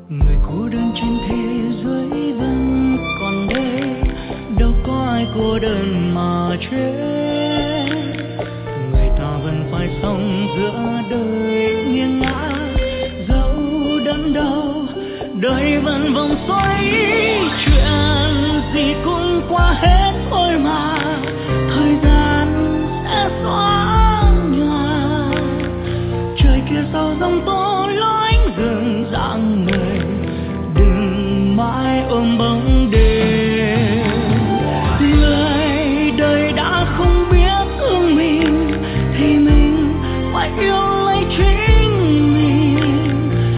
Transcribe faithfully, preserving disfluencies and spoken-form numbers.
Người cô đơn trên thế giới vẫn còn đây, đâu có ai cô đơn mà chết. Người ta vẫn phải sống giữa đời nghiêng ngã, dẫu đớn đau đời vẫn vòng xoay, chuyện gì cũng qua hết thôi mà.